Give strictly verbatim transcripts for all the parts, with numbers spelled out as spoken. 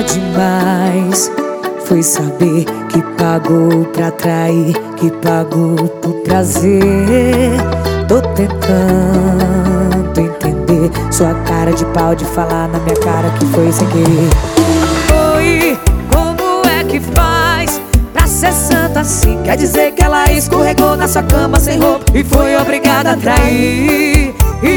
nada demais. Foi saber que pagou pra trair, que pagou por prazer. Tô tentando entender sua cara de pau de falar na minha cara que foi sem querer. Oi, como é que faz pra ser santa assim? Quer dizer que ela escorregou na sua cama sem roupa e foi obrigada a trair.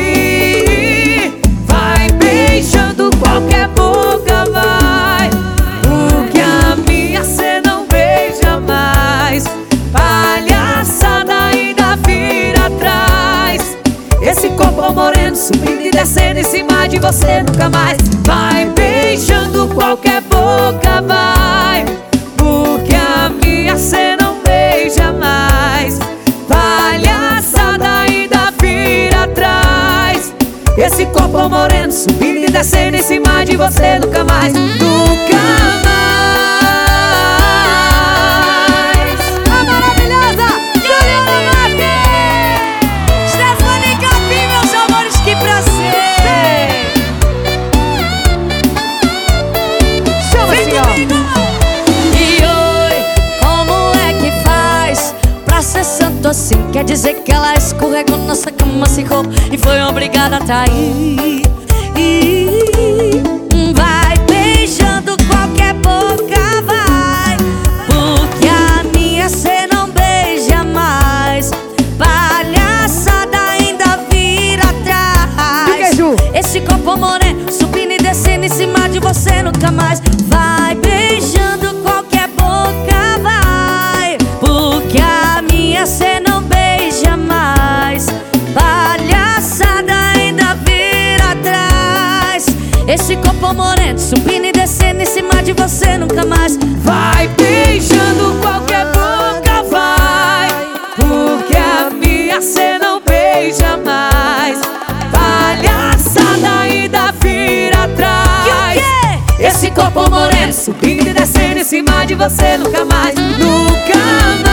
Vai beijando qualquer boca, vai, porque a minha cê não beija mais. Palhaçada ainda vira atrás. Esse corpo moreno subindo e descendo em cima de você nunca mais. Vai beijando qualquer boca, vai, porque a minha cê não beija mais. Palhaçada ainda vira atrás. Esse corpo moreno subindo e descendo em cima de você nunca mais. Nunca mais. A maravilhosa Juliana Marques, Stephanie Capim, meus amores, que prazer. Chama assim, ó. E oi, como é que faz pra ser santo assim? Quer dizer que ela escorregou na nossa cama sem roupa e foi obrigada a trair. Vai beijando qualquer boca, vai, porque a minha cê não beija mais. Palhaçada ainda vira atrás. Esse corpo moreno subindo e descendo em cima de você nunca mais. Vai beijando qualquer boca, vai, porque a minha cê não beija mais. Palhaçada ainda vira atrás. Esse corpo moreno subindo e descendo em cima de você nunca mais. Vai beijando qualquer boca, vai, porque a minha cê não beija mais. Palhaçada ainda vira atrás. Esse corpo moreno subindo e descendo em cima de você nunca mais. Nunca mais.